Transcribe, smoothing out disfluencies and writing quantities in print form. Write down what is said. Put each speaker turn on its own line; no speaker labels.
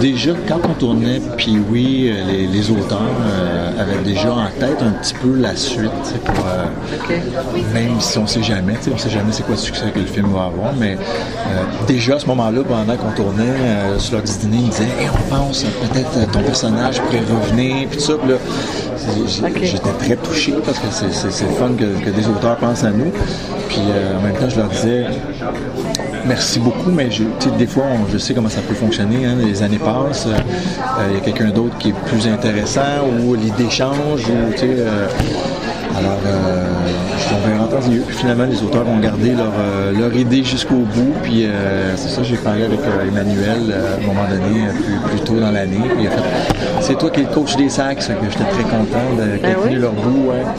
déjà, quand on tournait, puis oui, les auteurs avaient déjà en tête un petit peu la suite, pour, même si on sait jamais c'est quoi le succès que le film va avoir, mais déjà à ce moment-là, pendant qu'on tournait, sur leur dîner, ils disaient hey, on pense peut-être ton personnage pourrait revenir, puis tout ça, puis là, j'étais très touché parce que c'est le fun que des auteurs pensent à nous, puis en même temps, je leur disais merci beaucoup, mais des fois, je sais comment ça peut fonctionner. Hein, les années passent, il y a quelqu'un d'autre qui est plus intéressant ou l'idée change. Alors, on verra en temps et lieu. Puis finalement, les auteurs ont gardé leur idée jusqu'au bout. Puis c'est ça, j'ai parlé avec Emmanuel à un moment donné, plus tôt dans l'année. Puis il a fait c'est toi qui es le coach des sacs, que j'étais très content de continuer leur bout. Ouais.